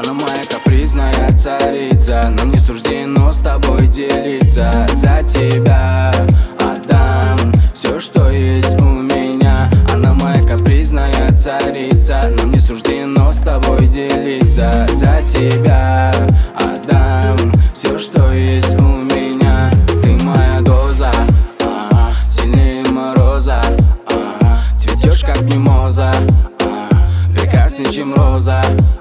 Она моя капризная царица, нам не суждено с тобой делиться. За тебя отдам все, что есть у меня. Она моя капризная царица, нам не суждено с тобой делиться. За тебя отдам все, что есть у меня. Ты моя доза, сильнее мороза, цветешь как мимоза, прекраснее, чем роза.